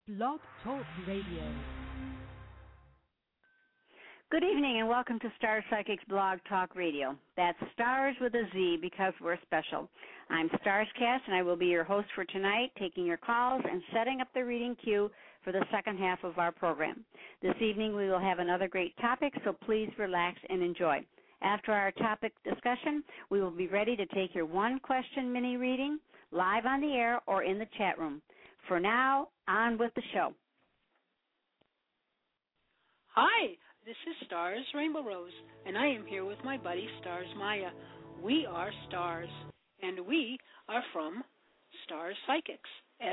Blog Talk Radio. Good evening and welcome to Star Psychics Blog Talk Radio. That's Stars with a Z because we're special. I'm Starscast and I will be your host for tonight, taking your calls and setting up the reading queue for the second half of our program. This evening we will have another great topic, so please relax and enjoy. After our topic discussion, we will be ready to take your one-question mini reading live on the air or in the chat room. For now, on with the show. Hi, this is Stars Rainbow Rose, and I am here with my buddy Stars Maya. We are Stars, and we are from Stars Psychics,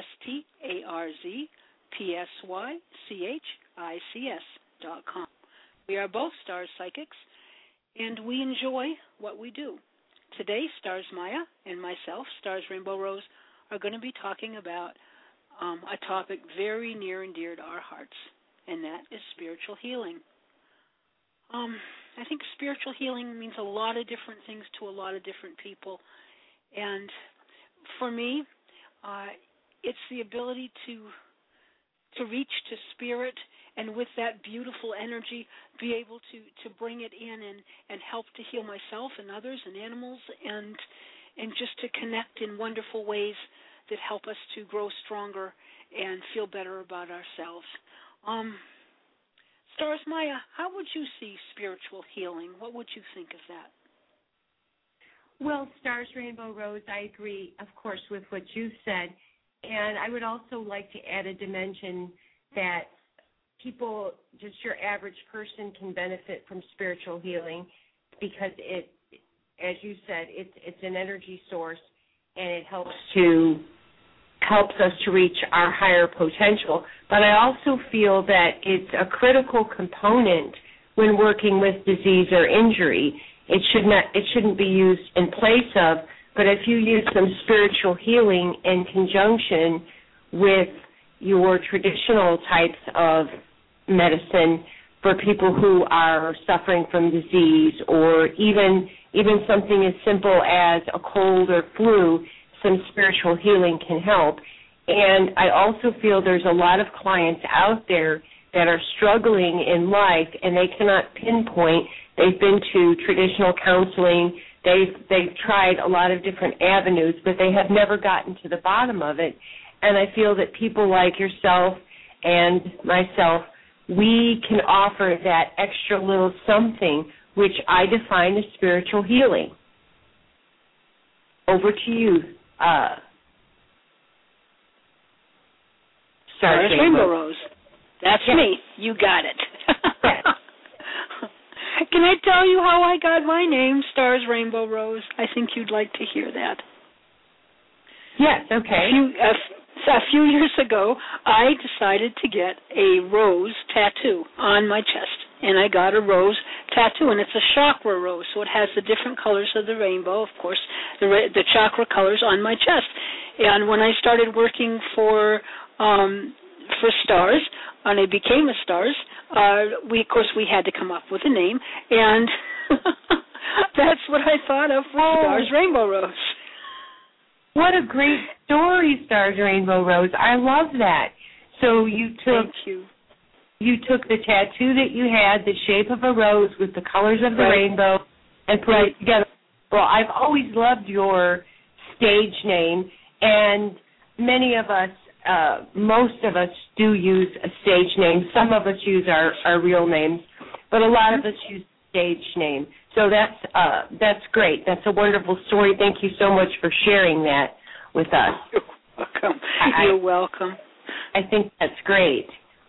STARZPSYCHICS.com. We are both Stars Psychics, and we enjoy what we do. Today, Stars Maya and myself, Stars Rainbow Rose, are going to be talking about a topic very near and dear to our hearts, and that is spiritual healing. I think spiritual healing means a lot of different things to a lot of different people, and for me, it's the ability to reach to spirit, and with that beautiful energy, be able to bring it in and help to heal myself and others and animals, and just to connect in wonderful ways that help us to grow stronger and feel better about ourselves. Stars Maya, how would you see spiritual healing? What would you think of that? Well, Stars Rainbow Rose, I agree, of course, with what you said. And I would also like to add a dimension that people, just your average person, can benefit from spiritual healing because it, as you said, it's an energy source, and it helps us to reach our higher potential. But I also feel that it's a critical component when working with disease or injury. It shouldn't be used in place of, but if you use some spiritual healing in conjunction with your traditional types of medicine for people who are suffering from disease, or even something as simple as a cold or flu, some spiritual healing can help. And I also feel there's a lot of clients out there that are struggling in life and they cannot pinpoint. They've been to traditional counseling, they've tried a lot of different avenues, but they have never gotten to the bottom of it. And I feel that people like yourself and myself, we can offer that extra little something, which I define as spiritual healing. Over to you, Stars Rainbow Rose. That's yes. me. You got it. Yes. Can I tell you how I got my name, Stars Rainbow Rose? I think you'd like to hear that. Yes, okay. A few years ago, I decided to get a rose tattoo on my chest, and I got a rose tattoo, and it's a chakra rose, so it has the different colors of the rainbow, of course, the chakra colors on my chest. And when I started working for Stars, and I became a Stars, we had to come up with a name, and that's what I thought of for Stars Rainbow Rose. What a great story, Stars Rainbow Rose. I love that. So you took the tattoo that you had, the shape of a rose with the colors of the rainbow, and put it together. Well, I've always loved your stage name, and many of us, most of us do use a stage name. Some of us use our real names, but a lot of us use stage name. So that's great. That's a wonderful story. Thank you so much for sharing that with us. You're welcome. You're welcome. I think that's great.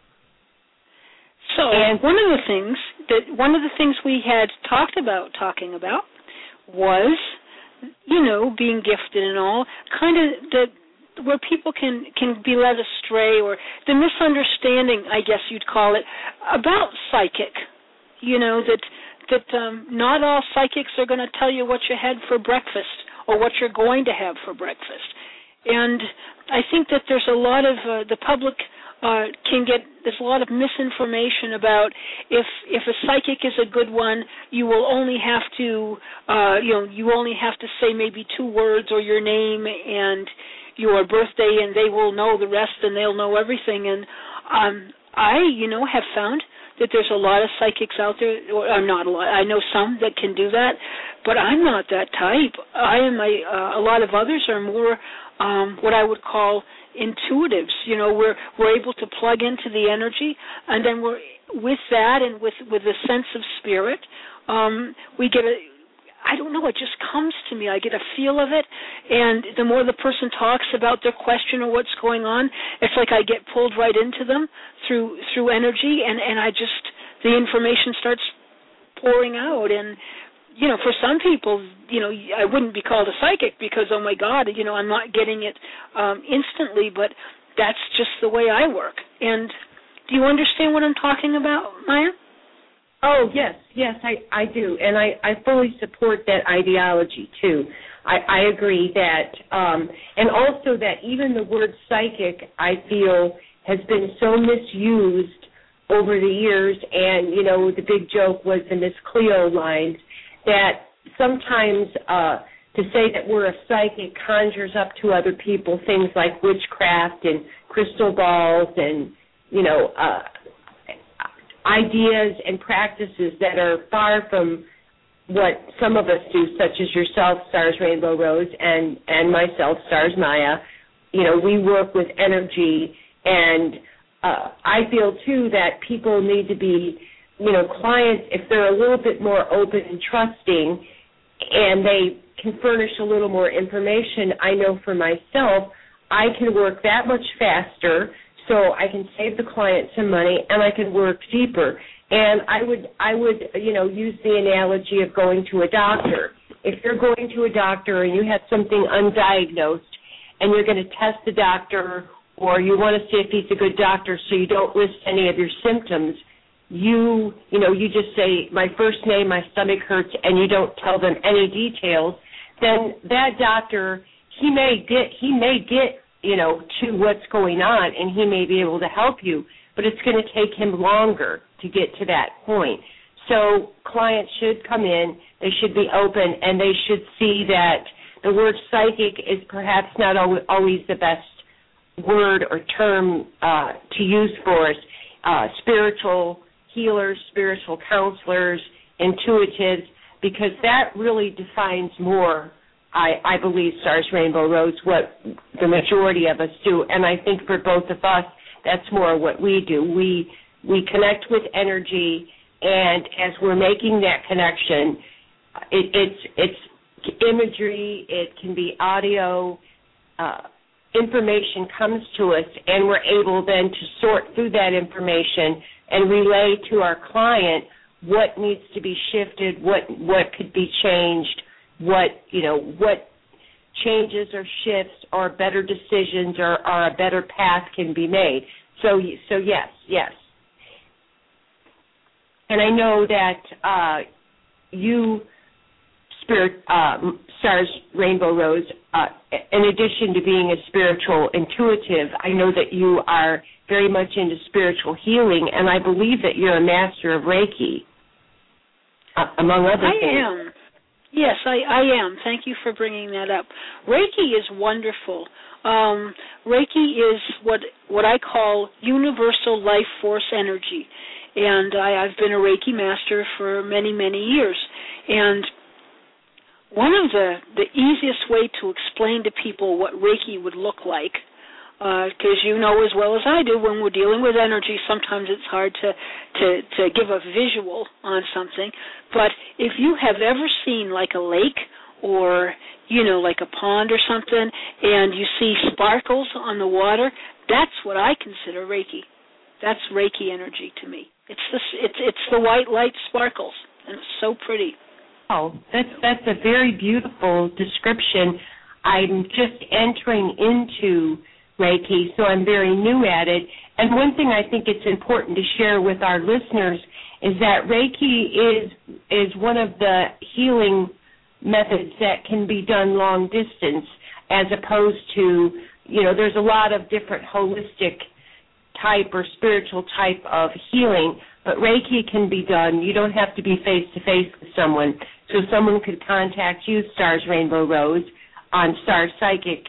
So one of the things we had talking about was, being gifted and all, kind of where people can be led astray, or the misunderstanding, I guess you'd call it, about psychic. That not all psychics are going to tell you what you had for breakfast or what you're going to have for breakfast. And I think that there's a lot of, the public there's a lot of misinformation about if a psychic is a good one, you will only have to, you only have to say maybe 2 words or your name, and your birthday, and they will know the rest, and they'll know everything. And I, have found that there's a lot of psychics out there, or not a lot. I know some that can do that, but I'm not that type. A lot of others are more what I would call intuitives. We're able to plug into the energy, and then we're with that and with a sense of spirit, we get I don't know, it just comes to me. I get a feel of it, and the more the person talks about their question or what's going on, it's like I get pulled right into them through energy, and the information starts pouring out. And, for some people, I wouldn't be called a psychic because, oh, my God, I'm not getting it instantly, but that's just the way I work. And do you understand what I'm talking about, Maya? Oh, yes, I do, and I fully support that ideology, too. I agree that, and also that even the word psychic, I feel, has been so misused over the years, and, the big joke was the Miss Cleo lines, that sometimes to say that we're a psychic conjures up to other people things like witchcraft and crystal balls and, ideas and practices that are far from what some of us do, such as yourself, Stars Rainbow Rose, and myself, Stars Maya. We work with energy, and I feel, too, that people need to be, clients, if they're a little bit more open and trusting and they can furnish a little more information, I know for myself, I can work that much faster, so I can save the client some money, and I can work deeper. And I would use the analogy of going to a doctor. If you're going to a doctor and you have something undiagnosed, and you're going to test the doctor, or you want to see if he's a good doctor, so you don't list any of your symptoms, you just say, my first name, my stomach hurts, and you don't tell them any details, then that doctor, he may get to what's going on, and he may be able to help you, but it's going to take him longer to get to that point. So clients should come in, they should be open, and they should see that the word psychic is perhaps not always the best word or term to use for us. Spiritual healers, spiritual counselors, intuitives, because that really defines more, I believe, Stars Rainbow Rose, what the majority of us do. And I think for both of us, that's more what we do. We connect with energy, and as we're making that connection, it's imagery, it can be audio, information comes to us, and we're able then to sort through that information and relay to our client what needs to be shifted, what could be changed, what changes or shifts or better decisions or a better path can be made. So yes. And I know that you, Stars Rainbow Rose, in addition to being a spiritual intuitive, I know that you are very much into spiritual healing, and I believe that you're a master of Reiki, among other things. I am. Yes, I am. Thank you for bringing that up. Reiki is wonderful. Reiki is what I call universal life force energy, and I've been a Reiki master for many, many years. And one of the easiest way to explain to people what Reiki would look like, because you know as well as I do, when we're dealing with energy, sometimes it's hard to give a visual on something. But if you have ever seen like a lake or, like a pond or something, and you see sparkles on the water, that's what I consider Reiki. That's Reiki energy to me. It's the white light sparkles, and it's so pretty. Oh, that's a very beautiful description. I'm just entering into Reiki, so I'm very new at it. And one thing I think it's important to share with our listeners is that Reiki is one of the healing methods that can be done long distance, as opposed to, there's a lot of different holistic type or spiritual type of healing, but Reiki can be done. You don't have to be face-to-face with someone. So someone could contact you, Stars Rainbow Rose, on Star Psychic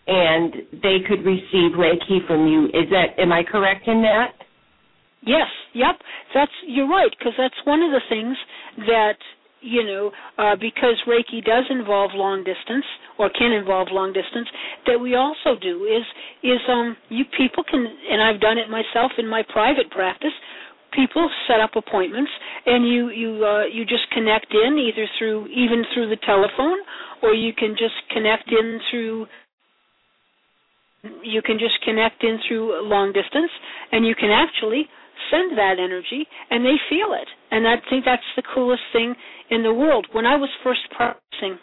and they could receive Reiki from you. Am I correct in that? Yes, yep. You're right, because that's one of the things that, because Reiki does involve long distance, or can involve long distance, that we also do is you people can, and I've done it myself in my private practice. People set up appointments, and you just connect in either through the telephone, or you can just connect in through long distance, and you can actually send that energy, and they feel it. And I think that's the coolest thing in the world. When I was first practicing,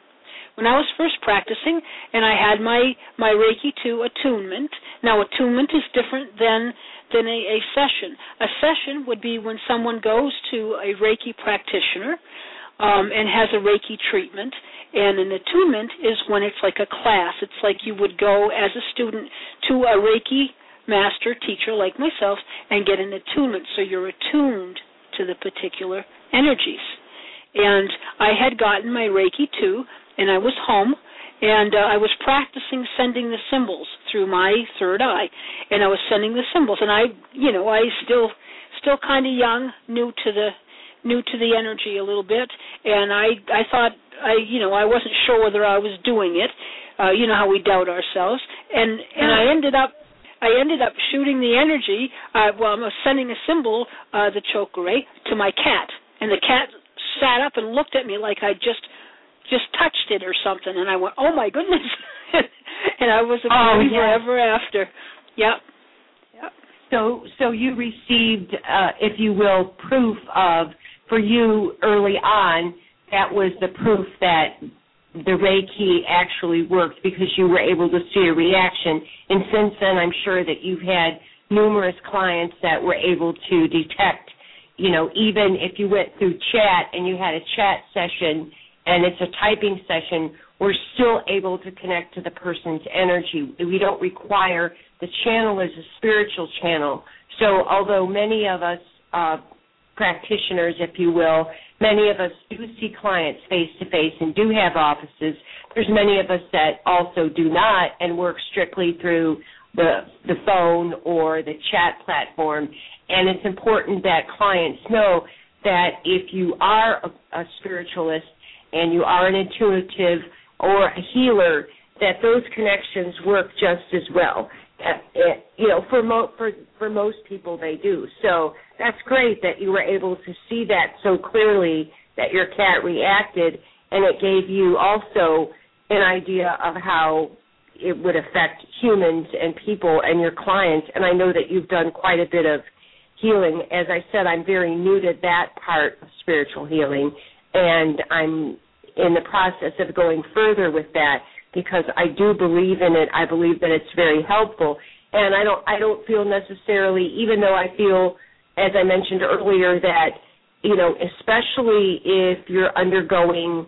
and I had my Reiki 2 attunement. Now, attunement is different than a session. A session would be when someone goes to a Reiki practitioner and has a Reiki treatment, and an attunement is when it's like a class. It's like you would go as a student to a Reiki master teacher like myself and get an attunement, so you're attuned to the particular energies. And I had gotten my Reiki 2, and I was home, and I was practicing sending the symbols through my third eye, and I was sending the symbols, and I still kind of young, new to the energy a little bit, and I thought I wasn't sure whether I was doing it. You know how we doubt ourselves, and I ended up shooting the energy. I was sending a symbol, the chokure, to my cat, and the cat sat up and looked at me like I just touched it or something, and I went, "Oh my goodness!" And I was a believer ever after. Yep. So you received, if you will, proof of, for you early on, that was the proof that the Reiki actually worked, because you were able to see a reaction. And since then, I'm sure that you've had numerous clients that were able to detect, even if you went through chat and you had a chat session and it's a typing session, we're still able to connect to the person's energy. We don't require, the channel is a spiritual channel. So although many of us practitioners, if you will, many of us do see clients face-to-face and do have offices, there's many of us that also do not and work strictly through the phone or the chat platform. And it's important that clients know that if you are a spiritualist and you are an intuitive or a healer, that those connections work just as well. For most people they do. So that's great that you were able to see that so clearly, that your cat reacted, and it gave you also an idea of how it would affect humans and people and your clients. And I know that you've done quite a bit of healing. As I said, I'm very new to that part of spiritual healing, and I'm in the process of going further with that, because I do believe in it. I believe that it's very helpful. And I don't feel necessarily, even though I feel, as I mentioned earlier, that, especially if you're undergoing,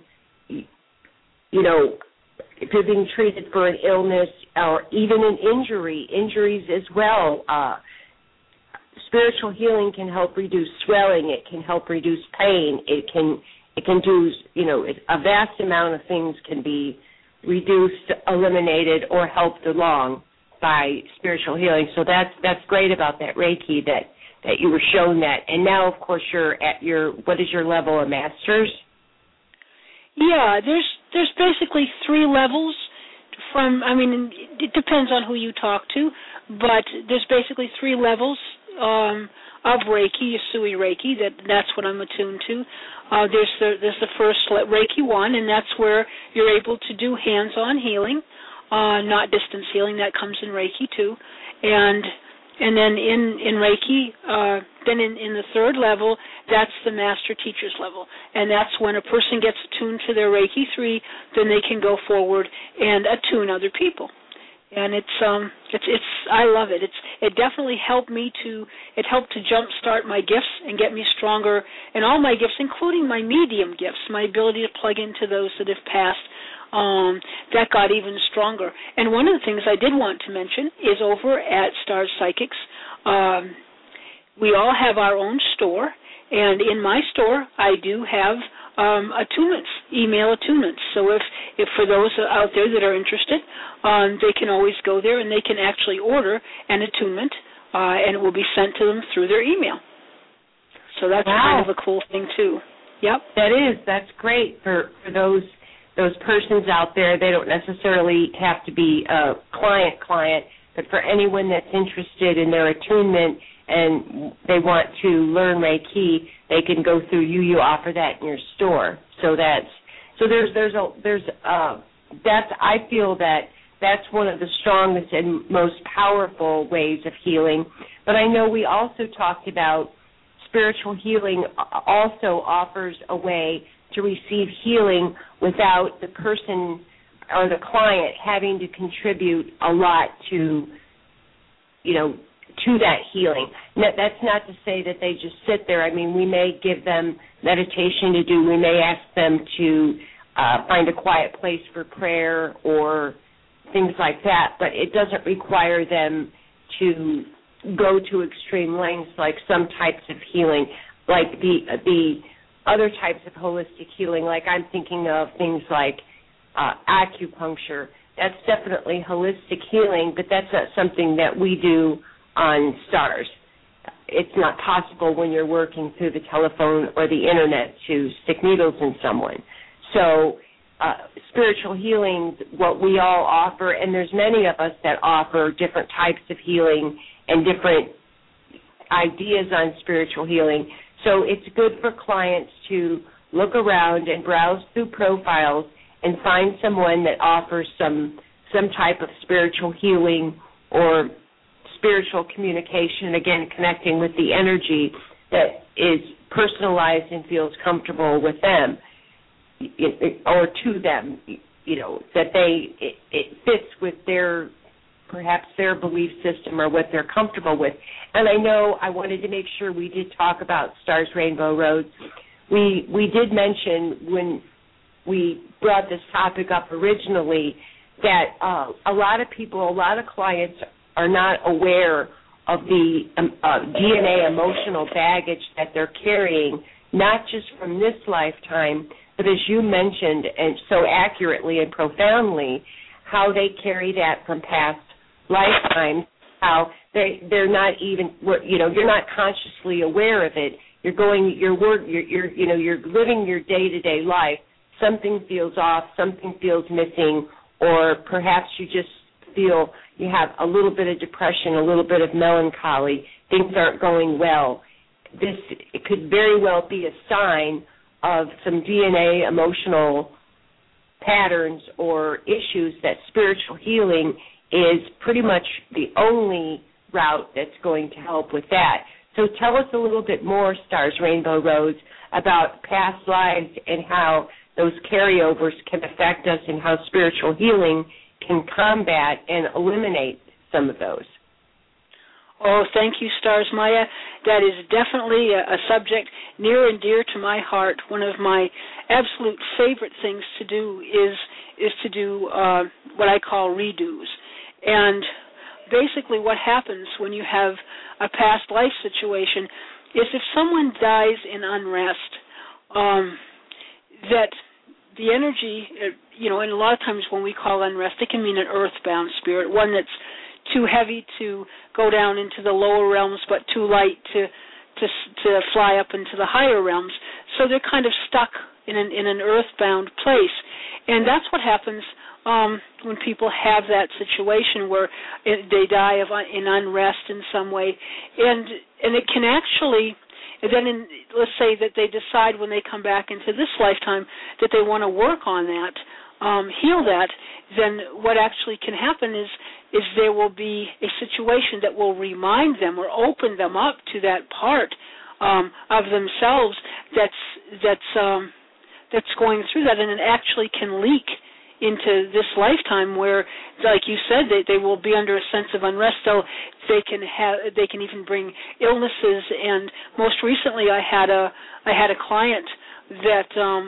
if you're being treated for an illness or even an injuries as well, spiritual healing can help reduce swelling. It can help reduce pain. It can do, a vast amount of things can be reduced, eliminated, or helped along by spiritual healing. So that's great about that Reiki, that you were shown that. And now, of course, you're at what is your level of masters? Yeah, there's basically 3 levels it depends on who you talk to, but there's basically 3 levels of Reiki, Usui Reiki, that's what I'm attuned to. There's the first Reiki 1, and that's where you're able to do hands-on healing, not distance healing. That comes in Reiki 2, and then in Reiki, then in the 3rd level, that's the master teacher's level, and that's when a person gets attuned to their Reiki 3, then they can go forward and attune other people. And it's I love it. It definitely helped to jumpstart my gifts and get me stronger in all my gifts, including my medium gifts, my ability to plug into those that have passed. That got even stronger. And one of the things I did want to mention is over at Stars Psychics, we all have our own store, and in my store I do have attunements, email attunements. So if for those out there that are interested, they can always go there and they can actually order an attunement, and it will be sent to them through their email. So that's kind of a cool thing too. Yep. That's great for those persons out there. They don't necessarily have to be a client, but for anyone that's interested in their attunement and they want to learn Reiki, they can go through you. You offer that in your store. So I feel that that's one of the strongest and most powerful ways of healing. But I know we also talked about spiritual healing also offers a way to receive healing without the person or the client having to contribute a lot to that healing. That's not to say that they just sit there. I mean, we may give them meditation to do. We may ask them to find a quiet place for prayer or things like that, but it doesn't require them to go to extreme lengths like some types of healing, like the other types of holistic healing, like I'm thinking of things like acupuncture. That's definitely holistic healing, but that's not something that we do on STARS. It's not possible when you're working through the telephone or the internet to stick needles in someone. So spiritual healing, what we all offer, and there's many of us that offer different types of healing and different ideas on spiritual healing. So it's good for clients to look around and browse through profiles and find someone that offers some type of spiritual healing or spiritual communication, again, connecting with the energy that is personalized and feels comfortable with them or to them, that it fits with perhaps their belief system or what they're comfortable with. And I know I wanted to make sure we did talk about Stars Rainbow Roads. We did mention when we brought this topic up originally that a lot of clients are not aware of the DNA emotional baggage that they're carrying, not just from this lifetime, but as you mentioned, and so accurately and profoundly, how they carry that from past lifetimes, how they're not even, you're not consciously aware of it. You're living your day-to-day life. Something feels off, something feels missing, or perhaps you just feel you have a little bit of depression, a little bit of melancholy, things aren't going well. It could very well be a sign of some DNA emotional patterns or issues that spiritual healing is pretty much the only route that's going to help with that. So tell us a little bit more, Stars Rainbow Roads, about past lives and how those carryovers can affect us and how spiritual healing can combat and eliminate some of those. Oh, thank you, Stars Maya. That is definitely a subject near and dear to my heart. One of my absolute favorite things to do is to do what I call redos. And basically what happens when you have a past life situation is if someone dies in unrest, that the energy, and a lot of times when we call unrest, it can mean an earthbound spirit, one that's too heavy to go down into the lower realms but too light to fly up into the higher realms. So they're kind of stuck in an earthbound place. And that's what happens when people have that situation where they die in unrest in some way. And it can actually, then let's say that they decide when they come back into this lifetime that they want to work on that, heal that, then what actually can happen is there will be a situation that will remind them or open them up to that part of themselves that's going through that, and it actually can leak into this lifetime where, like you said, they will be under a sense of unrest. So they can even bring illnesses. And most recently, I had a client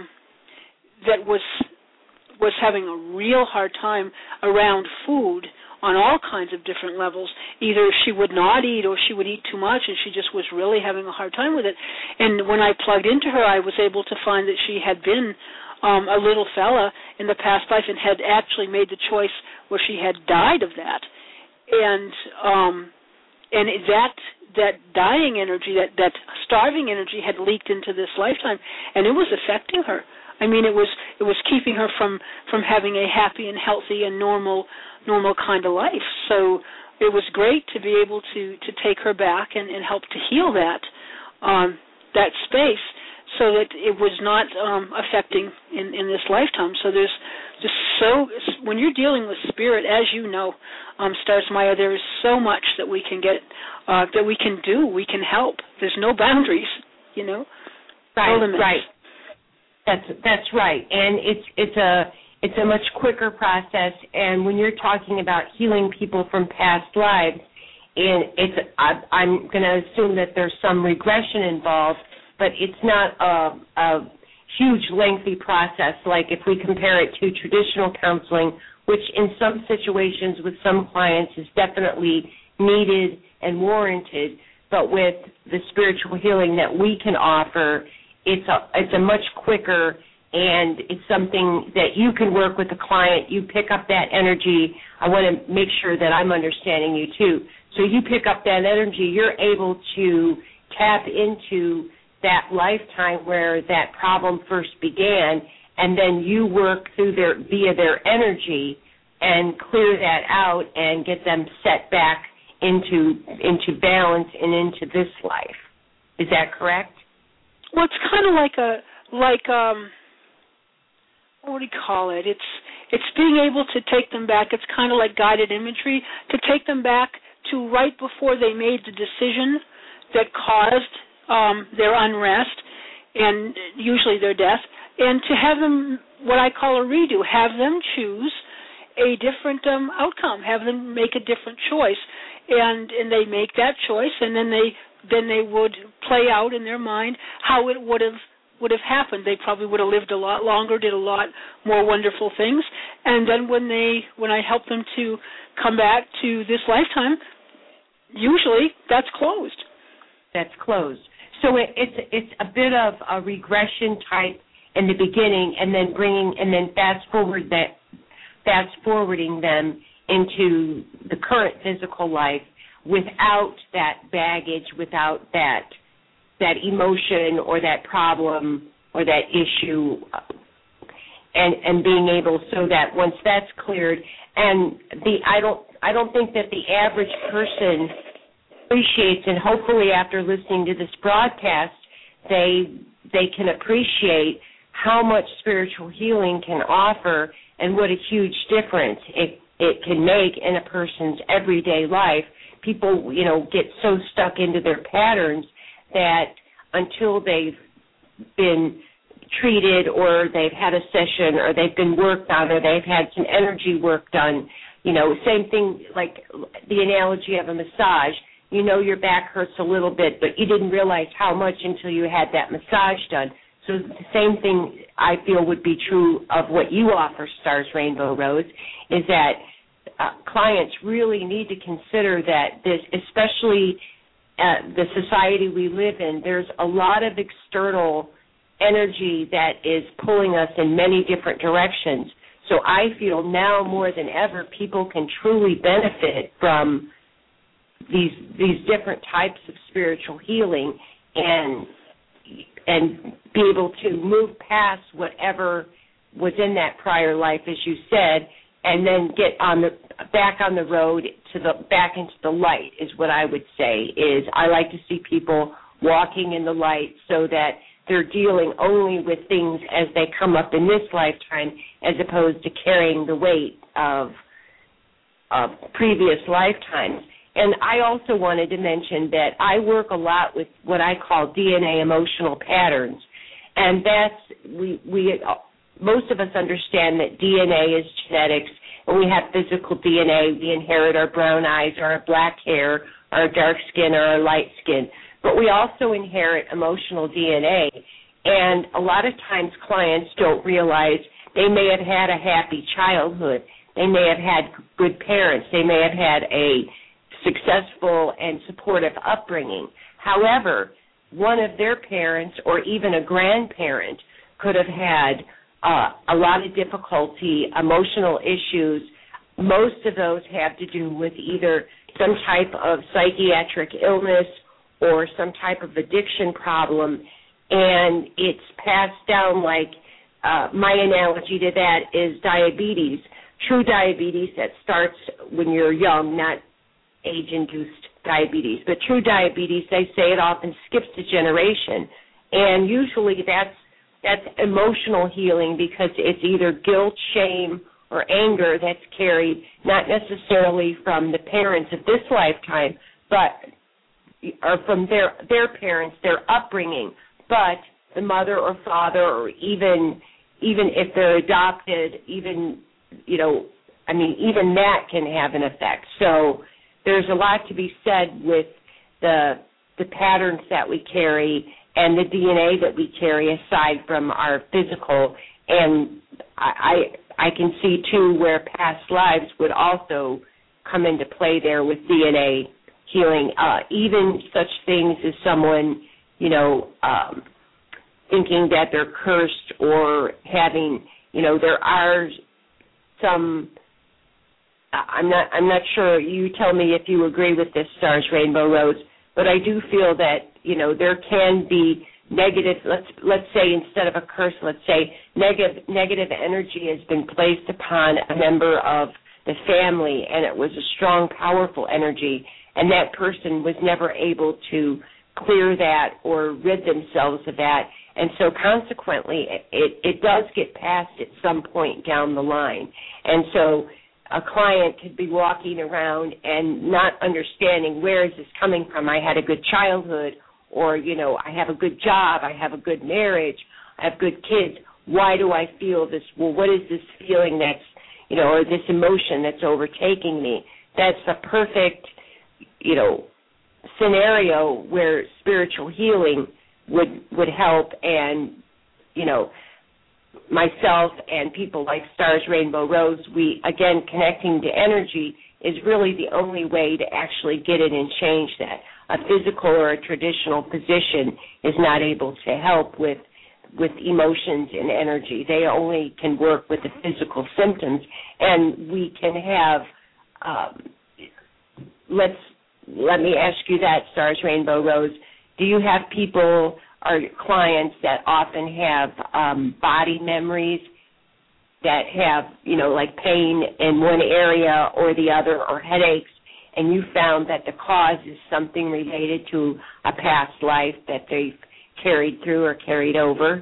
that was having a real hard time around food, on all kinds of different levels. Either she would not eat or she would eat too much, and she just was really having a hard time with it. And when I plugged into her, I was able to find that she had been a little fella in the past life and had actually made the choice where she had died of that. And that dying energy, that starving energy had leaked into this lifetime, and it was affecting her. I mean, it was keeping her from having a happy and healthy and normal kind of life. So it was great to be able to take her back and help to heal that space, so that it was not affecting in this lifetime. So there's just when you're dealing with spirit, as you know, Stars Maya, there is so much that we can get, that we can do, we can help. There's no boundaries, no limits. Right. That's right, and it's a much quicker process. And when you're talking about healing people from past lives, and I'm going to assume that there's some regression involved, but it's not a huge, lengthy process like if we compare it to traditional counseling, which in some situations with some clients is definitely needed and warranted. But with the spiritual healing that we can offer, it's a much quicker, and it's something that you can work with the client. You pick up that energy. I want to make sure that I'm understanding you too. So you pick up that energy, you're able to tap into that lifetime where that problem first began, and then you work through via their energy and clear that out and get them set back into balance and into this life. Is that correct? Well, it's kind of like what do you call it? It's being able to take them back. It's kind of like guided imagery, to take them back to right before they made the decision that caused their unrest and usually their death, and to have them, what I call a redo, have them choose a different outcome, have them make a different choice, and they make that choice, and then they would play out in their mind how it would have happened. They probably would have lived a lot longer, did a lot more wonderful things, and then when I help them to come back to this lifetime, usually that's closed. That's closed. So it's a bit of a regression type in the beginning, and then fast forwarding them into the current physical life without that baggage, without that emotion or that problem or that issue, and being able, so that once that's cleared, and I don't think that the average person appreciates, and hopefully after listening to this broadcast, they can appreciate how much spiritual healing can offer and what a huge difference it can make in a person's everyday life. People, get so stuck into their patterns that until they've been treated, or they've had a session, or they've been worked on, or they've had some energy work done, same thing like the analogy of a massage. Your back hurts a little bit, but you didn't realize how much until you had that massage done. So the same thing I feel would be true of what you offer, Stars Rainbow Rose, is that clients really need to consider that this, especially the society we live in, there's a lot of external energy that is pulling us in many different directions. So I feel now more than ever people can truly benefit from these different types of spiritual healing and be able to move past whatever was in that prior life, as you said, and then get back on the road back into the light, is what I would say. Is I like to see people walking in the light so that they're dealing only with things as they come up in this lifetime, as opposed to carrying the weight of previous lifetimes. And I also wanted to mention that I work a lot with what I call DNA emotional patterns, and most of us understand that DNA is genetics, and we have physical DNA. We inherit our brown eyes, or our black hair, our dark skin, or our light skin. But we also inherit emotional DNA, and a lot of times clients don't realize they may have had a happy childhood. They may have had good parents. They may have had a successful and supportive upbringing. However, one of their parents or even a grandparent could have had a lot of difficulty, emotional issues. Most of those have to do with either some type of psychiatric illness or some type of addiction problem, and it's passed down like my analogy to that is diabetes. True diabetes that starts when you're young, not age-induced diabetes. But true diabetes, they say it often skips a generation. And usually that's emotional healing because it's either guilt, shame, or anger that's carried not necessarily from the parents of this lifetime, but or from their parents, their upbringing, but the mother or father, or even if they're adopted, even that can have an effect. So there's a lot to be said with the patterns that we carry and the DNA that we carry aside from our physical. And I can see, too, where past lives would also come into play there with DNA healing. Even such things as someone, thinking that they're cursed or having, there are some, I'm not sure, you tell me if you agree with this, Stars Rainbow Rose, but I do feel that, there can be negative, let's say instead of a curse, let's say negative energy has been placed upon a member of the family, and it was a strong, powerful energy, and that person was never able to clear that or rid themselves of that. And so consequently, it does get passed at some point down the line. And so a client could be walking around and not understanding, where is this coming from? I had a good childhood, or, I have a good job, I have a good marriage, I have good kids. Why do I feel this? Well, what is this feeling that's, or this emotion that's overtaking me? That's a perfect, scenario where spiritual healing would help, and myself and people like Stars Rainbow Rose, we, again, connecting to energy is really the only way to actually get it and change that. A physical or a traditional position is not able to help with emotions and energy. They only can work with the physical symptoms, and we can have, let me ask you that, Stars Rainbow Rose. Do you have people or clients that often have body memories that have, like pain in one area or the other, or headaches, and you found that the cause is something related to a past life that they've carried through or carried over?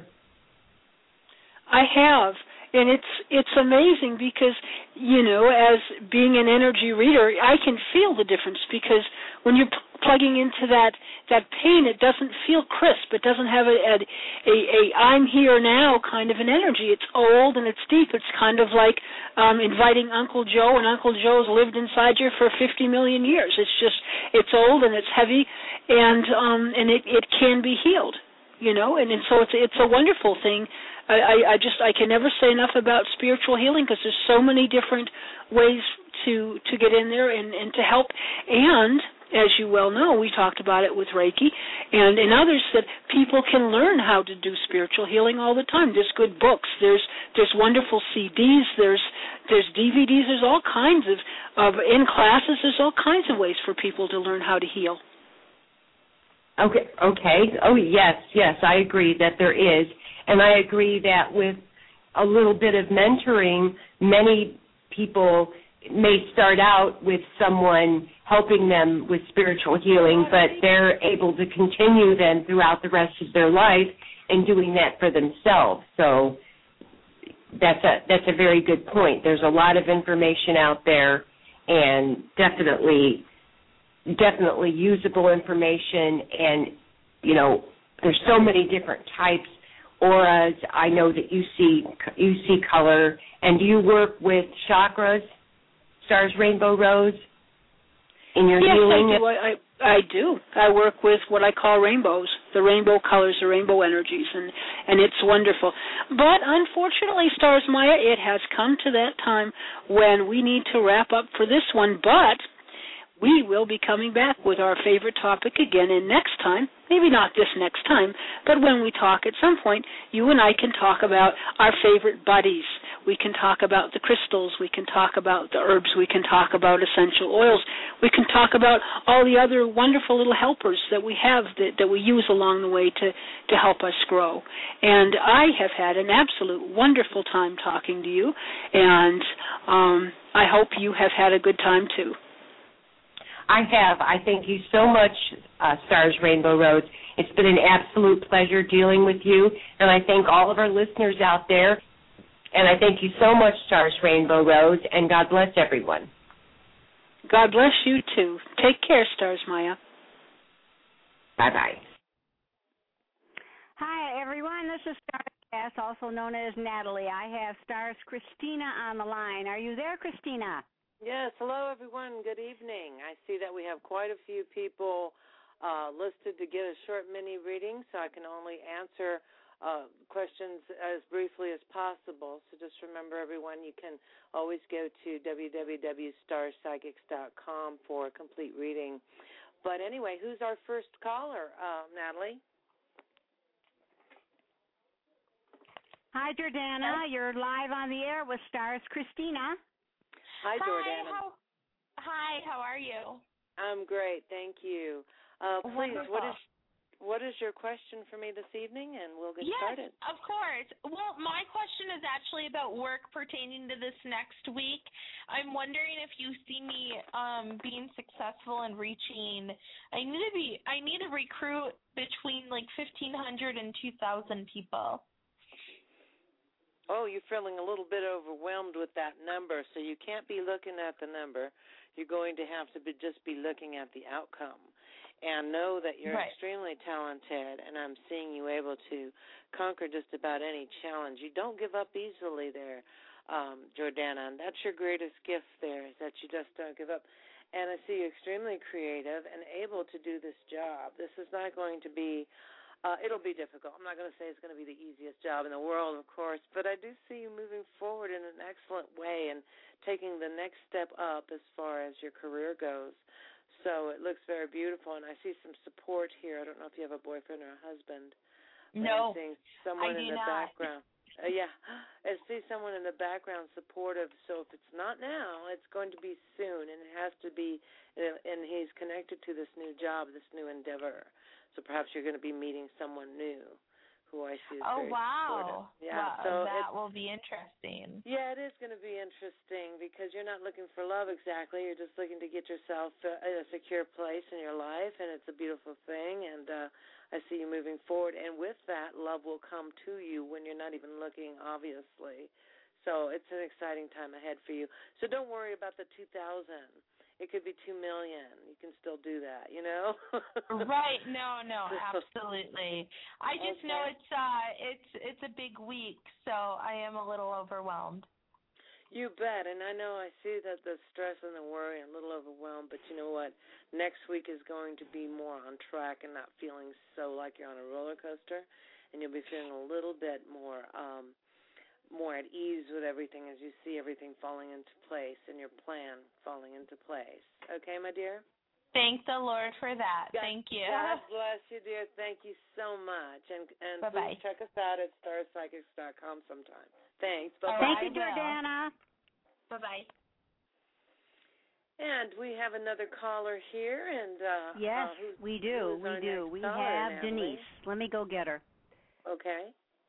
I have. And it's amazing because, as being an energy reader, I can feel the difference, because when you're plugging into that pain, it doesn't feel crisp. It doesn't have a I'm here now kind of an energy. It's old and it's deep. It's kind of like inviting Uncle Joe, and Uncle Joe's lived inside you for 50 million years. It's old and it's heavy, and it can be healed, and so it's a wonderful thing. I can never say enough about spiritual healing, because there's so many different ways to get in there and to help. And as you well know, we talked about it with Reiki and others, that people can learn how to do spiritual healing all the time. There's good books. There's wonderful CDs. There's DVDs. There's all kinds of in classes. There's all kinds of ways for people to learn how to heal. Okay. Oh, yes, I agree that there is. And I agree that with a little bit of mentoring, many people may start out with someone helping them with spiritual healing, but they're able to continue then throughout the rest of their life and doing that for themselves. So that's a very good point. There's a lot of information out there, and definitely usable information, and there's so many different types. Auras, I know that you see color. And do you work with chakras, Stars Rainbow Rose, in your healing? Yes, I do. I work with what I call rainbows. the rainbow colors, the rainbow energies, and it's wonderful. But unfortunately, Stars Maya, it has come to that time when we need to wrap up for this one, but we will be coming back with our favorite topic again, and next time, maybe not this next time, but when we talk at some point, you and I can talk about our favorite buddies. We can talk about the crystals. We can talk about the herbs. We can talk about essential oils. We can talk about all the other wonderful little helpers that we have that we use along the way to help us grow. And I have had an absolute wonderful time talking to you, and I hope you have had a good time too. I have. I thank you so much, Stars Rainbow Rose. It's been an absolute pleasure dealing with you, and I thank all of our listeners out there. And I thank you so much, Stars Rainbow Rose, and God bless everyone. God bless you, too. Take care, Stars Maya. Bye-bye. Hi, everyone. This is Stars Cass, also known as Natalie. I have Stars Christina on the line. Are you there, Christina? Yes, hello everyone. Good evening. I see that we have quite a few people listed to get a short mini reading, so I can only answer questions as briefly as possible. So just remember, everyone, you can always go to www.starspsychics.com for a complete reading. But anyway, who's our first caller, Natalie? Hi, Jordana. You're live on the air with Stars Christina. Hi, Jordana. Hi, how are you? I'm great, thank you. Please, what is your question for me this evening, and we'll get started. Yes, of course. Well, my question is actually about work pertaining to this next week. I'm wondering if you see me being successful in reaching. I need to recruit between like 1,500 and 2,000 people. Oh, you're feeling a little bit overwhelmed with that number, so you can't be looking at the number. You're going to have to just be looking at the outcome. And know that you're extremely talented, and I'm seeing you able to conquer just about any challenge. You don't give up easily there, Jordana, and that's your greatest gift there, is that you just don't give up. And I see you extremely creative and able to do this job. This is not going to be it'll be difficult. I'm not going to say it's going to be the easiest job in the world, of course, but I do see you moving forward in an excellent way and taking the next step up as far as your career goes. So it looks very beautiful, and I see some support here. I don't know if you have a boyfriend or a husband. No, I'm seeing someone I do in the not. background. Yeah, I see someone in the background supportive. So if it's not now, it's going to be soon, and it has to be, and he's connected to this new job, this new endeavor. So perhaps you're going to be meeting someone new who I see is very supportive. Yeah, wow, so that will be interesting. Yeah, it is going to be interesting because you're not looking for love exactly. You're just looking to get yourself in a secure place in your life, and it's a beautiful thing, and I see you moving forward. And with that, love will come to you when you're not even looking, obviously. So it's an exciting time ahead for you. So don't worry about the 2,000. It could be 2 million. You can still do that, you know? Right. No, absolutely. I just know it's a big week, so I am a little overwhelmed. You bet. And I know I see that the stress and the worry and a little overwhelmed, but you know what? Next week is going to be more on track and not feeling so like you're on a roller coaster, and you'll be feeling a little bit more at ease with everything as you see everything falling into place and your plan falling into place. Okay, my dear? Thank the Lord for that. Thank you. God bless you, dear. Thank you so much. And please check us out at starspsychics.com sometime. Thanks. Bye-bye. Thank you, Jordana. Bye-bye. And we have another caller here. And yes, we do. We have Denise. Let me go get her. Okay.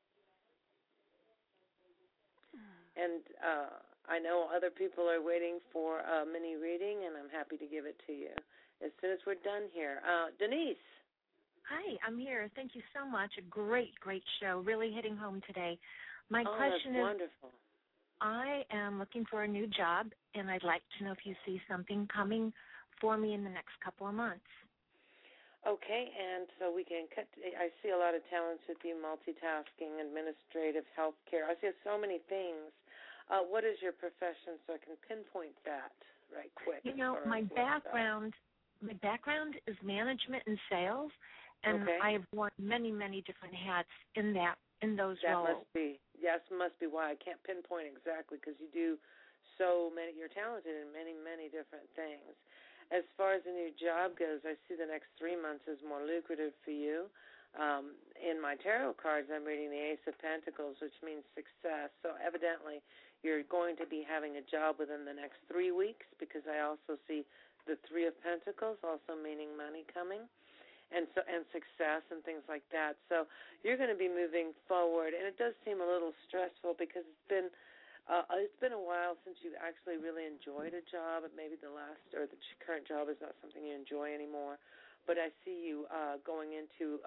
And I know other people are waiting for a mini reading, and I'm happy to give it to you as soon as we're done here. Denise. Hi, I'm here. Thank you so much. A great show. Really hitting home today. My question is, wonderful. I am looking for a new job, and I'd like to know if you see something coming for me in the next couple of months. Okay, and so we can cut. I see a lot of talents with you, multitasking, administrative, healthcare. I see so many things. What is your profession so I can pinpoint that right quick? You know, my background is management and sales, And okay. I have worn many, many different hats in those roles. Must be why I can't pinpoint exactly, because you do so many. You're talented in many, many different things. As far as a new job goes, I see the next 3 months as more lucrative for you. In my tarot cards, I'm reading the Ace of Pentacles, which means success. So evidently, you're going to be having a job within the next 3 weeks, because I also see the Three of Pentacles, also meaning money coming, and success and things like that. So you're going to be moving forward, and it does seem a little stressful because it's been a while since you actually really enjoyed a job. Maybe the current job is not something you enjoy anymore. But I see you going into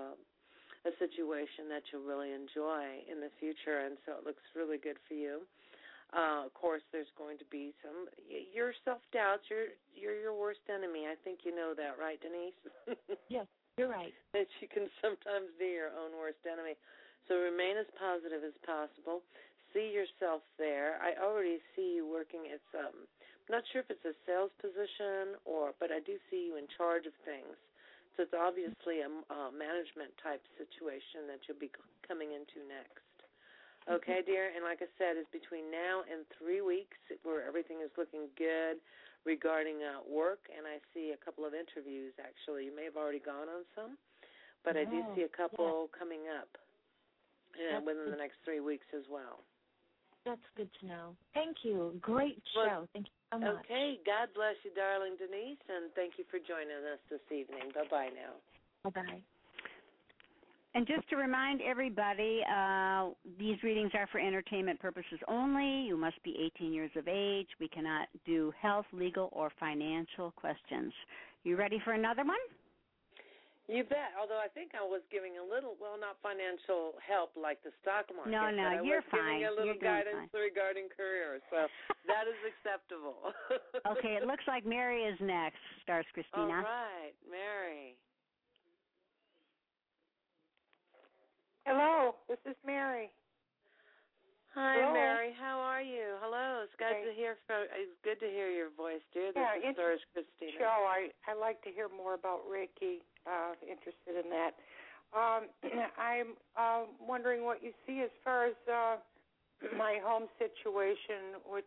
a situation that you'll really enjoy in the future, and so it looks really good for you. Of course, there's going to be your self-doubts. You're your worst enemy. I think you know that, right, Denise? Yes, you're right. That you can sometimes be your own worst enemy. So remain as positive as possible. See yourself there. I already see you working. I'm not sure if it's a sales position but I do see you in charge of things. So it's obviously a management type situation that you'll be coming into next. Okay, dear, and like I said, it's between now and 3 weeks where everything is looking good regarding work, and I see a couple of interviews, actually. You may have already gone on some, but I do see a couple coming up within the next 3 weeks as well. That's good to know. Thank you. Great show. Thank you so much. Okay, God bless you, darling Denise, and thank you for joining us this evening. Bye-bye now. Bye-bye. And just to remind everybody, these readings are for entertainment purposes only. You must be 18 years of age. We cannot do health, legal, or financial questions. You ready for another one? You bet, although I think I was giving a little, not financial help like the stock market. No, you're fine. Giving a little guidance fine. regarding career, so that is acceptable. Okay, it looks like Mary is next, Stars Christina. All right, Mary. Hello, this is Mary. Hi, Hello. Mary. How are you? Hello. It's good to hear your voice, dear. This is Stars Christina. Show. I like to hear more about Reiki. Interested in that. I'm wondering what you see as far as my home situation, which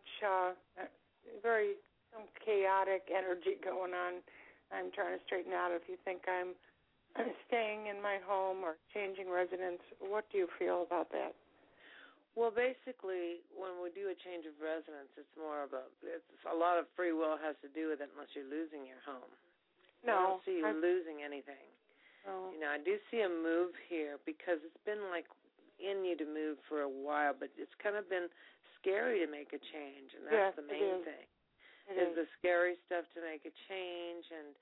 some chaotic energy going on. I'm trying to straighten out if you think I'm staying in my home or changing residence. What do you feel about that? Well, basically, when we do a change of residence, it's a lot of free will has to do with it unless you're losing your home. No. I don't see you losing anything. No. I do see a move here because it's been like in you to move for a while, but it's kind of been scary to make a change, and that's the main thing. It is the scary stuff to make a change, and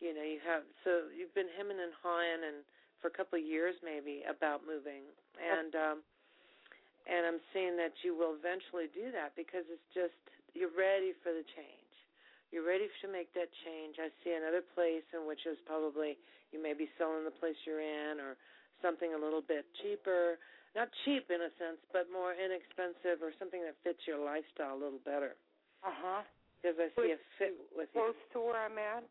you've been hemming and hawing and for a couple of years maybe about moving, and I'm seeing that you will eventually do that because it's just you're ready for the change. You're ready to make that change. I see another place in which is probably you may be selling the place you're in or something a little bit cheaper. Not cheap in a sense, but more inexpensive or something that fits your lifestyle a little better. Uh-huh. Because I see a fit with you. Close to where I'm at?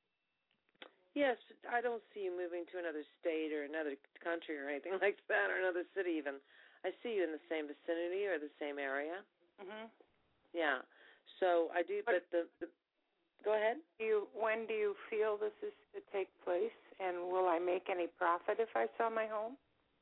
Yes, I don't see you moving to another state or another country or anything like that, or another city even. I see you in the same vicinity or the same area. Mm-hmm. Yeah. So I do, but go ahead. When do you feel this is to take place, and will I make any profit if I sell my home?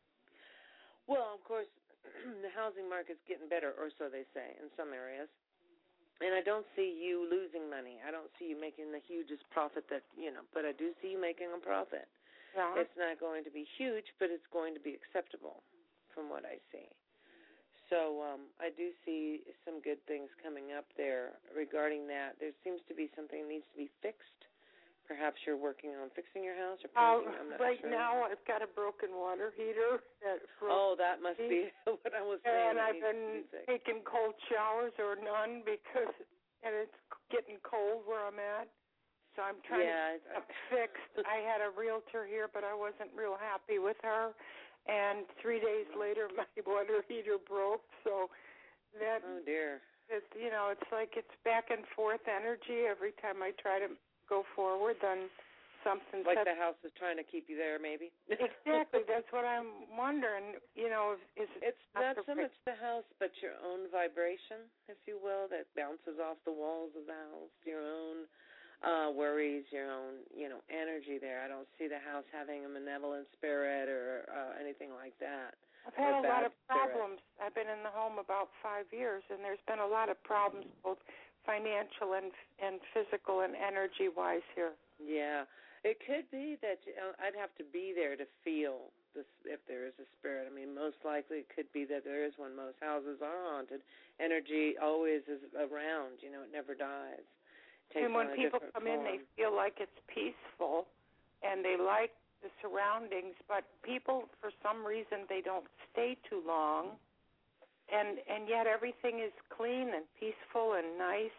Well, of course, the housing market's getting better, or so they say, in some areas. And I don't see you losing money. I don't see you making the hugest profit but I do see you making a profit. Yeah. It's not going to be huge, but it's going to be acceptable from what I see. So I do see some good things coming up there regarding that. There seems to be something that needs to be fixed. Perhaps you're working on fixing your house or painting. I'm not right sure. now I've got a broken water heater. That must be what I was saying. And I've been taking cold showers or none and it's getting cold where I'm at. So I'm trying to get it fixed. I had a realtor here, but I wasn't real happy with her. And 3 days later, my water heater broke. So that. Oh dear. It's like it's back and forth energy. Every time I try to go forward, then something. Like the house is trying to keep you there, maybe. Exactly. That's what I'm wondering. It's not so much the house, but your own vibration, if you will, that bounces off the walls of the house. Your own worries, your own, energy there. I don't see the house having a malevolent spirit or anything like that. I've had a lot of problems. I've been in the home about 5 years, and there's been a lot of problems, both financial and physical and energy-wise here. Yeah. It could be that I'd have to be there to feel this, if there is a spirit. I mean, most likely it could be that there is one. Most houses are haunted. Energy always is around. It never dies. And when people come in, they feel like it's peaceful, and they like the surroundings, but people, for some reason, they don't stay too long, and yet everything is clean and peaceful and nice,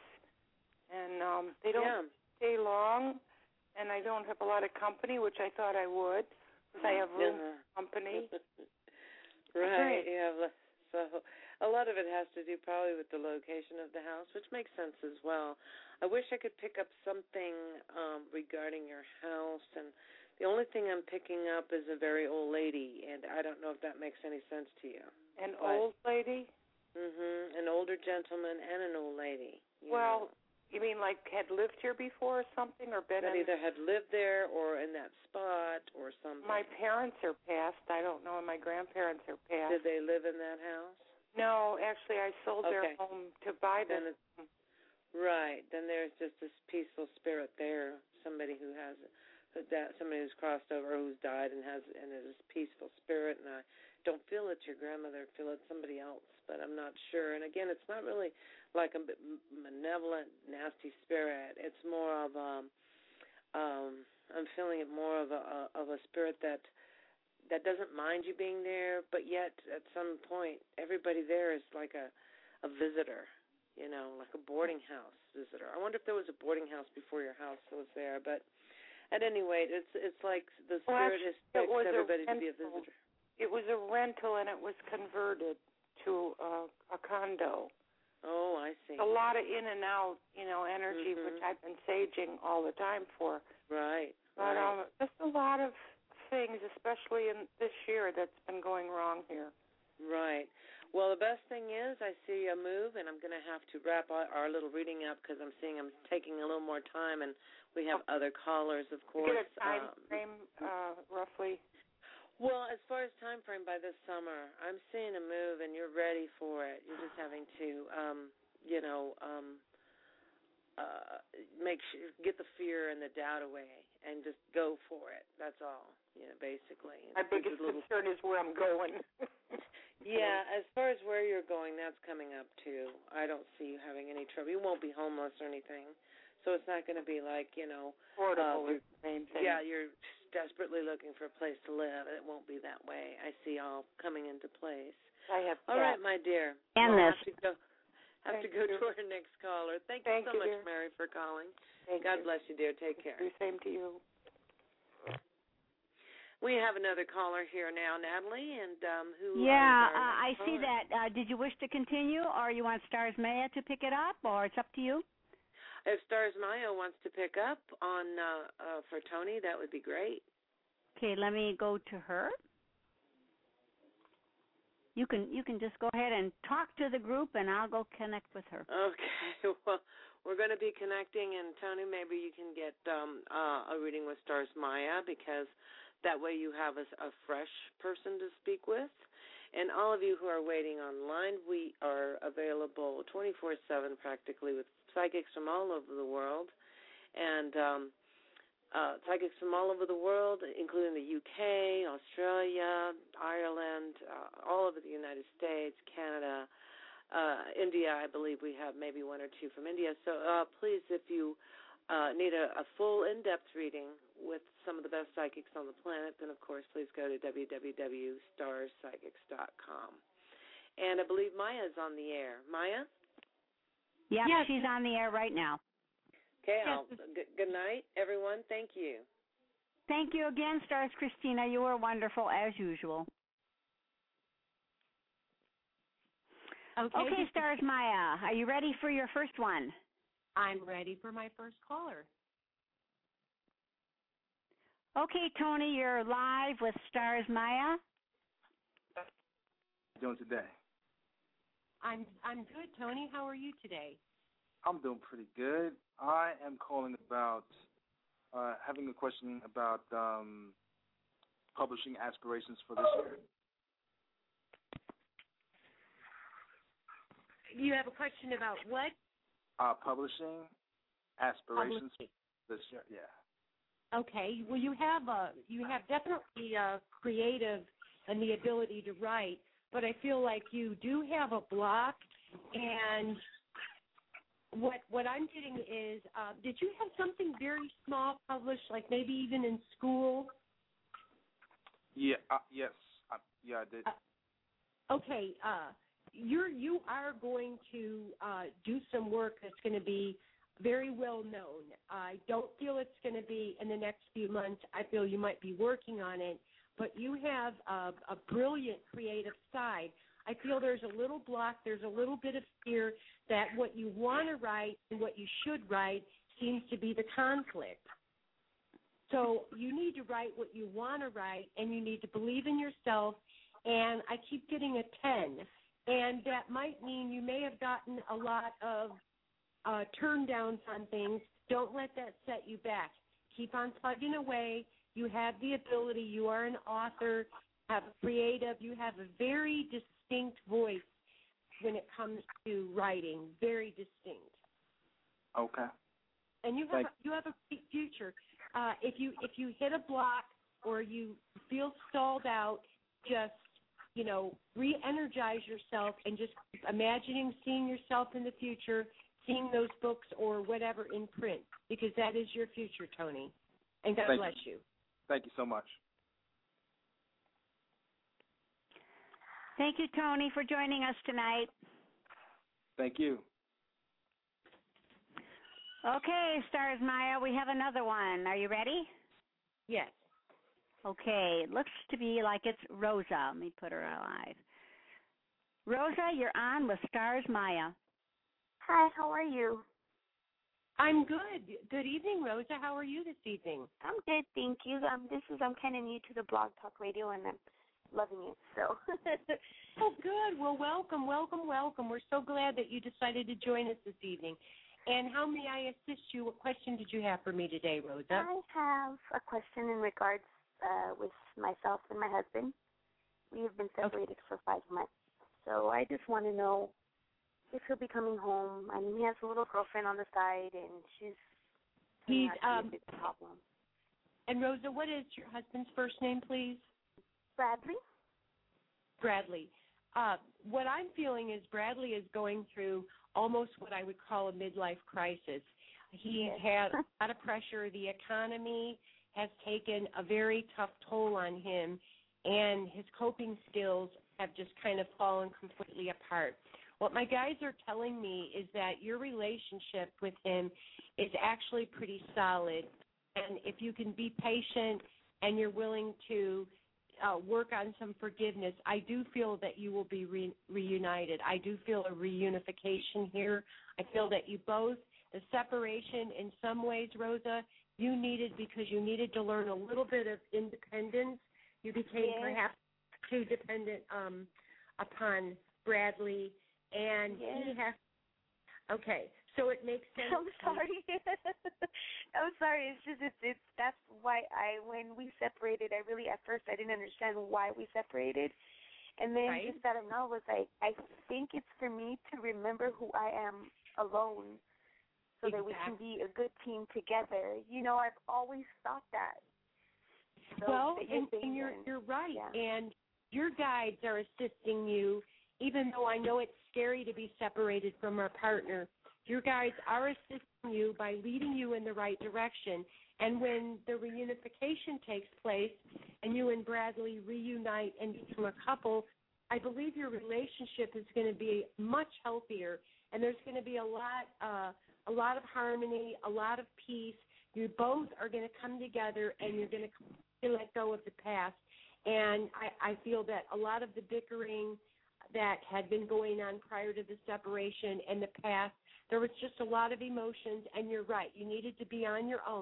and they don't stay long, and I don't have a lot of company, which I thought I would, because I have room for company. Right, so a lot of it has to do probably with the location of the house, which makes sense as well. I wish I could pick up something regarding your house, and the only thing I'm picking up is a very old lady, and I don't know if that makes any sense to you. An old lady? Mm-hmm. An older gentleman and an old lady. You mean like had lived here before or something, or been either had lived there or in that spot or something? My parents are passed. I don't know, and my grandparents are passed. Did they live in that house? No, actually, I sold their home to buy this. Right. Then there's just this peaceful spirit there. Somebody who has somebody who's crossed over, who's died, and is this peaceful spirit. And I don't feel it's your grandmother. I feel it's somebody else, but I'm not sure. And again, it's not really like a malevolent, nasty spirit. It's more of I'm feeling it more of a spirit that doesn't mind you being there, but yet at some point everybody there is like a visitor, like a boarding house visitor. I wonder if there was a boarding house before your house was there, but at any rate, it's like the spirit expects everybody to be a visitor. It was a rental, and it was converted to a condo. Oh, I see. A lot of in and out, energy, which I've been saging all the time for. Right. But just a lot of things, especially in this year, that's been going wrong here. Right. Well, the best thing is I see a move, and I'm going to have to wrap our little reading up because I'm seeing I'm taking a little more time, and we have other callers, of course. Get a time frame, roughly? Well, as far as time frame, by this summer, I'm seeing a move, and you're ready for it. You're just having to, get the fear and the doubt away and just go for it. That's all, basically. My biggest concern is where I'm going. Yeah, as far as where you're going, that's coming up, too. I don't see you having any trouble. You won't be homeless or anything, so it's not going to be like, Portable is the same thing. Yeah, you're desperately looking for a place to live. It won't be that way. I see all coming into place. I have all right, my dear. And have to go to our next caller. Thank you so much, Mary, for calling. God bless you, dear. Take care. The same to you. We have another caller here now, Natalie, and who? Yeah, I see that. Did you wish to continue, or you want Stars Maya to pick it up, or it's up to you? If Stars Maya wants to pick up on for Tony, that would be great. Okay, let me go to her. You can just go ahead and talk to the group, and I'll go connect with her. Okay. Well, we're going to be connecting, and Tony, maybe you can get a reading with Stars Maya, because that way you have a fresh person to speak with. And all of you who are waiting online, we are available 24/7 practically with psychics from all over the world. And psychics from all over the world, including the UK, Australia, Ireland, all over the United States, Canada, India. I believe we have maybe one or two from India. So please, if you need a full in-depth reading with some of the best psychics on the planet, then, of course, please go to www.starspsychics.com. And I believe Maya's on the air. Maya? Yep, she's on the air right now. Okay, good night, everyone. Thank you. Thank you again, Stars Christina. You were wonderful, as usual. Okay, Stars Maya, are you ready for your first one? I'm ready for my first caller. Okay, Tony, you're live with Stars Maya. How are you doing today? I'm good, Tony. How are you today? I'm doing pretty good. I am calling about having a question about publishing aspirations for this year. You have a question about what? Publishing aspirations this year. Yeah. Okay. Well, you have definitely creative and the ability to write, but I feel like you do have a block. And what I'm getting is, did you have something very small published, like maybe even in school? Yeah. Yes. I did. Okay. You are going to do some work that's going to be very well known. I don't feel it's going to be in the next few months. I feel you might be working on it, but you have a brilliant creative side. I feel there's a little block, there's a little bit of fear that what you want to write and what you should write seems to be the conflict. So you need to write what you want to write, and you need to believe in yourself, and I keep getting a 10. And that might mean you may have gotten a lot of turn downs on things. Don't let that set you back. Keep on plugging away. You have the ability. You are an author, have a creative. You have a very distinct voice when it comes to writing, very distinct. Okay. And you have a great future. If you hit a block or you feel stalled out, just re-energize yourself and just keep imagining seeing yourself in the future, seeing those books or whatever in print, because that is your future, Tony. And God bless you. Thank you so much. Thank you, Tony, for joining us tonight. Thank you. Okay, Stars Maya, we have another one. Are you ready? Yes. Okay, it looks to be like it's Rosa. Let me put her alive. Rosa, you're on with Stars Maya. Hi, how are you? I'm good. Good evening, Rosa. How are you this evening? I'm good, thank you. I'm kind of new to the Blog Talk Radio, and I'm loving it. So. Oh, good. Well, welcome. We're so glad that you decided to join us this evening. And how may I assist you? What question did you have for me today, Rosa? I have a question in regards with myself and my husband. We have been separated for 5 months, so I just want to know if he'll be coming home. I mean, he has a little girlfriend on the side, and he's a big problem. And Rosa, what is your husband's first name, please? Bradley. What I'm feeling is Bradley is going through almost what I would call a midlife crisis. He has a lot of pressure. The economy has taken a very tough toll on him, and his coping skills have just kind of fallen completely apart. What my guys are telling me is that your relationship with him is actually pretty solid, and if you can be patient and you're willing to work on some forgiveness, I do feel that you will be reunited. I do feel a reunification here. I feel that you both, the separation in some ways, Rosa, you needed because you needed to learn a little bit of independence. You became perhaps too dependent upon Bradley, and he has. Okay, so it makes sense. I'm sorry. I'm sorry. It's that's why when we separated, at first I didn't understand why we separated, and then just out of nowhere was like, I think it's for me to remember who I am alone, so that we can be a good team together. I've always thought that. So and you're right, and your guides are assisting you, even though I know it's scary to be separated from our partner. Your guides are assisting you by leading you in the right direction. And when the reunification takes place and you and Bradley reunite and become a couple, I believe your relationship is going to be much healthier, and there's going to be a lot of harmony, a lot of peace. You both are going to come together, and you're going to let go of the past. And I feel that a lot of the bickering that had been going on prior to the separation in the past, there was just a lot of emotions, and you're right. You needed to be on your own.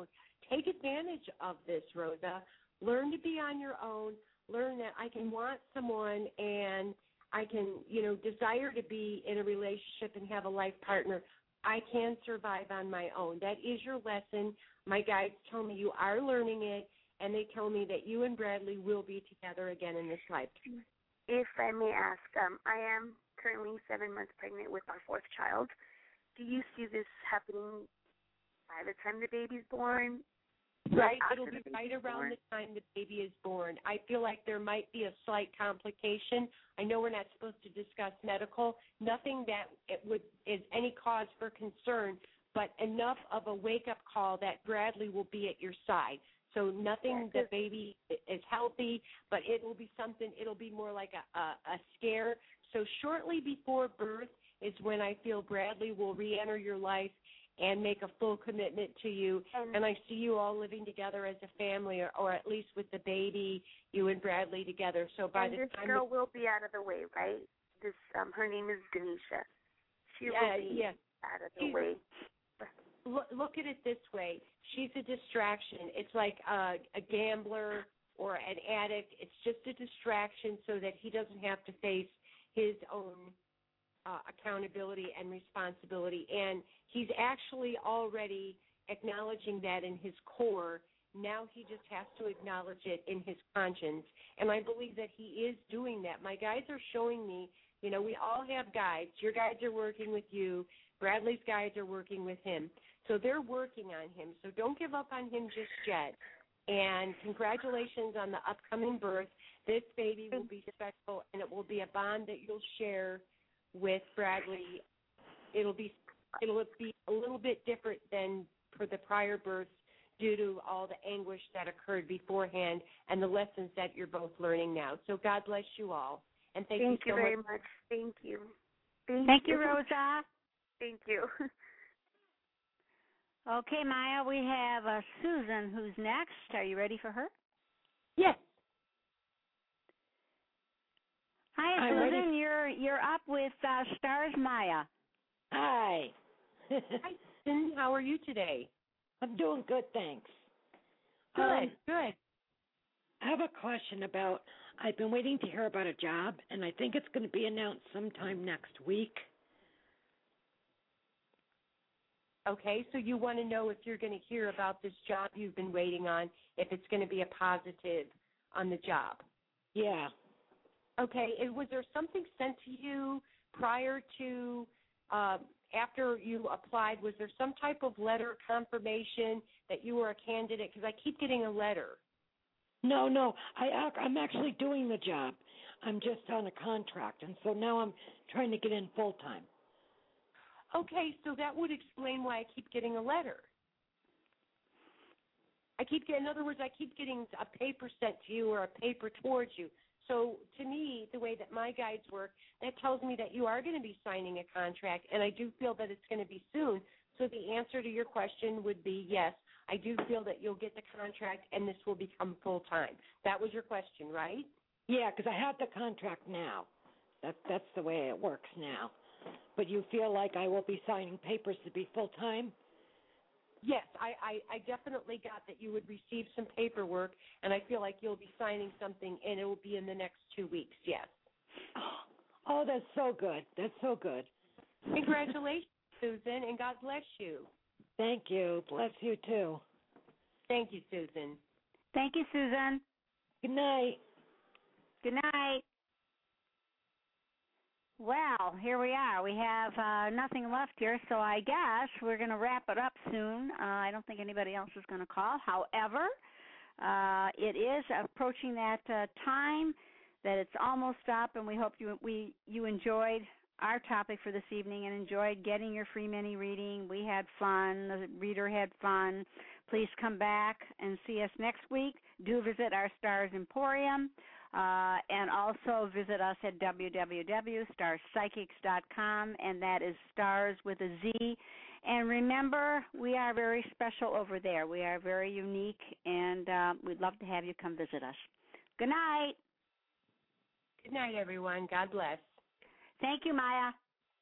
take advantage of this, Rosa. Learn to be on your own. Learn that I can want someone and I can, desire to be in a relationship and have a life partner. I can survive on my own. That is your lesson. My guides tell me you are learning it, and they tell me that you and Bradley will be together again in this lifetime. If I may ask, I am currently 7 months pregnant with our fourth child. Do you see this happening by the time the baby's born? Right, it'll be right around the time the baby is born. I feel like there might be a slight complication. I know we're not supposed to discuss medical. Nothing that is any cause for concern, but enough of a wake-up call that Bradley will be at your side. So nothing, the baby is healthy, but it will be something, it'll be more like a scare. So shortly before birth is when I feel Bradley will re-enter your life and make a full commitment to you. And I see you all living together as a family, or at least with the baby, you and Bradley together. So by the time this girl will be out of the way, right? This her name is Denisha. She will be out of the way. Look at it this way. She's a distraction. It's like a gambler or an addict. It's just a distraction so that he doesn't have to face his own accountability and responsibility. And he's actually already acknowledging that in his core. Now he just has to acknowledge it in his conscience. And I believe that he is doing that. My guides are showing me, we all have guides. Your guides are working with you. Bradley's guides are working with him. So they're working on him. So don't give up on him just yet. And congratulations on the upcoming birth. This baby will be special, and it will be a bond that you'll share with Bradley. It'll be a little bit different than for the prior births due to all the anguish that occurred beforehand and the lessons that you're both learning now. So God bless you all. And thank you so very much. Thank you. Thank you, Rosa. Thank you. Okay, Maya, we have Susan who's next. Are you ready for her? Yes. Hi, Susan. You're up with Stars Maya. Hi. Hi, Susan. How are you today? I'm doing good, thanks. Good. I have a question about, I've been waiting to hear about a job, and I think it's going to be announced sometime next week. Okay, so you want to know if you're going to hear about this job you've been waiting on, if it's going to be a positive on the job. Yeah. Okay, was there something sent to you prior to, after you applied, was there some type of letter confirmation that you were a candidate? Because I keep getting a letter. No, I'm actually doing the job. I'm just on a contract, and so now I'm trying to get in full-time. Okay, so that would explain why I keep getting a letter. In other words, I keep getting a paper sent to you or a paper towards you. So to me, the way that my guides work, that tells me that you are going to be signing a contract, and I do feel that it's going to be soon. So the answer to your question would be yes, I do feel that you'll get the contract and this will become full-time. That was your question, right? Yeah, because I have the contract now. That's the way it works now. But you feel like I will be signing papers to be full-time? Yes, I definitely got that you would receive some paperwork, and I feel like you'll be signing something, and it will be in the next 2 weeks, yes. Oh, that's so good. That's so good. Congratulations, Susan, and God bless you. Thank you. Bless you, too. Thank you, Susan. Thank you, Susan. Good night. Good night. Well, here we are. We have nothing left here, so I guess we're going to wrap it up soon. I don't think anybody else is going to call. However, it is approaching that time that it's almost up, and we hope you enjoyed our topic for this evening and enjoyed getting your free mini reading. We had fun. The reader had fun. Please come back and see us next week. Do visit our Stars Emporium. And also visit us at www.starspsychics.com, and that is stars with a Z. And remember, we are very special over there. We are very unique, and we'd love to have you come visit us. Good night. Good night, everyone. God bless. Thank you, Maya.